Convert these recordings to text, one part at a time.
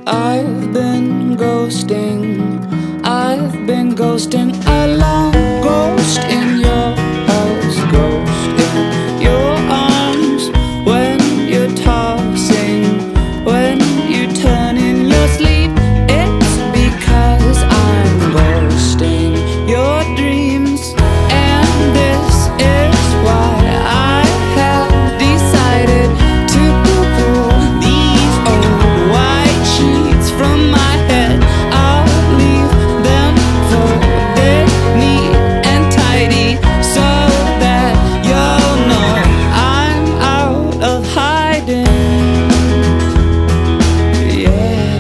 I've been ghosting a long ghost in your house, ghost in your arms. When you're tossing, when you turn in your sleep, it's because I'm ghosting your dreams. And this is why I have decided to pull these old white sheets from my head. I'll leave them folded neat and tidy so that you'll know I'm out of hiding. Yeah,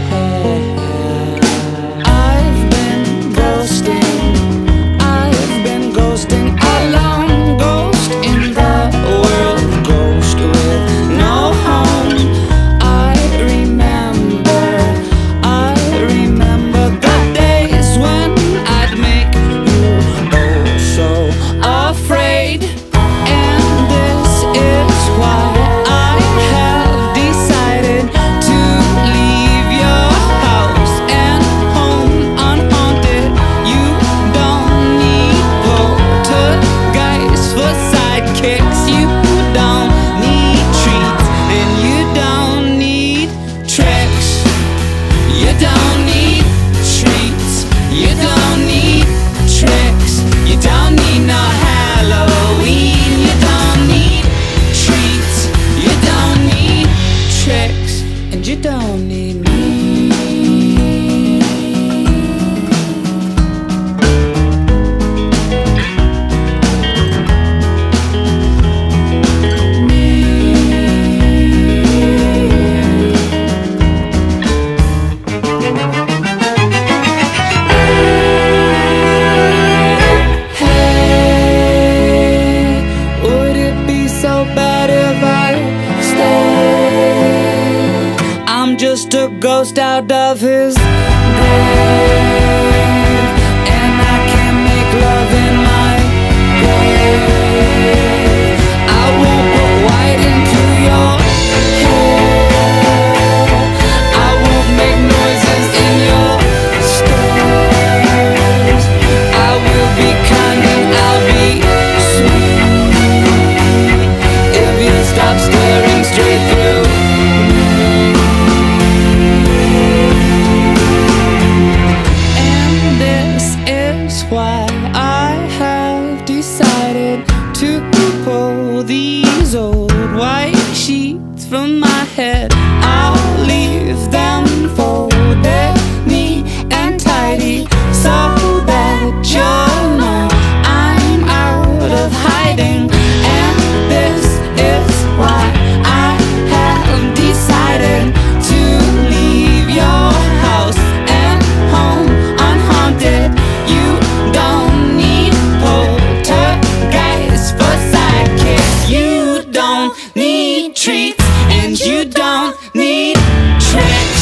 I've been ghosting a long ghost in the world, ghost with no home. I remember the days when I'd make you oh so afraid. And this is why I have decided to leave your house and home unhaunted. You don't need poltergeists for sidekicks. You don't need treats and you don't need tricks. You don't need treats, you don't need tricks. You don't need no Halloween. You don't need treats, you don't need tricks, and you don't need me. Would it be so bad if I stayed? I'm just a ghost out of his grave, and I can't make love in my grave. I won't put white into your hair. I won't make noises in your stairs. I will be kind and I'll be sweet if you stop staring straight through me. And this is why I have decided to pull these old white sheets from my head. I'll leave them folded neat and tidy so that you'll know I'm out of hiding. And this is why I have decided to leave your house and home unhaunted. You don't need poltergeists for sidekicks. You don't need treats and you don't need tricks.